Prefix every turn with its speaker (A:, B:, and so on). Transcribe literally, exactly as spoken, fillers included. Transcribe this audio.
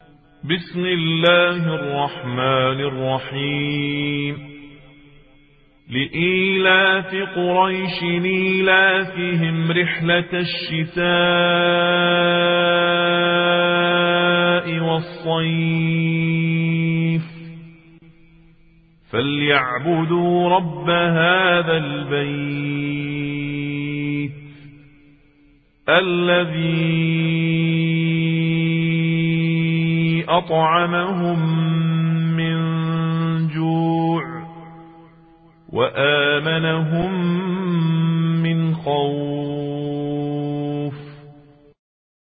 A: بسم الله الرحمن الرحيم. لإيلاف قريش إيلافهم رحلة الشتاء والصيف فليعبدوا رب هذا البيت الذي أطعمهم من جوع وآمنهم من خوف.